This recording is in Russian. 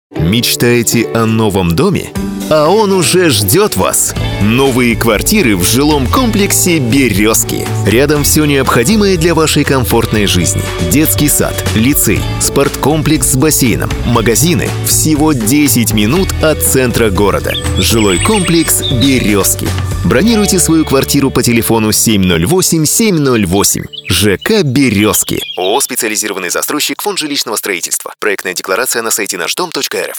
Мечтаете о новом доме? А он уже ждет вас! Новые квартиры в жилом комплексе «Березки». Рядом все необходимое для вашей комфортной жизни. Детский сад, лицей, спорткомплекс с бассейном, магазины. Всего 10 минут от центра города. Жилой комплекс «Березки». Бронируйте свою квартиру по телефону 708-708. ЖК «Березки». ООО «Специализированный застройщик. Фонд жилищного строительства». Проектная декларация на сайте нашдом.рф.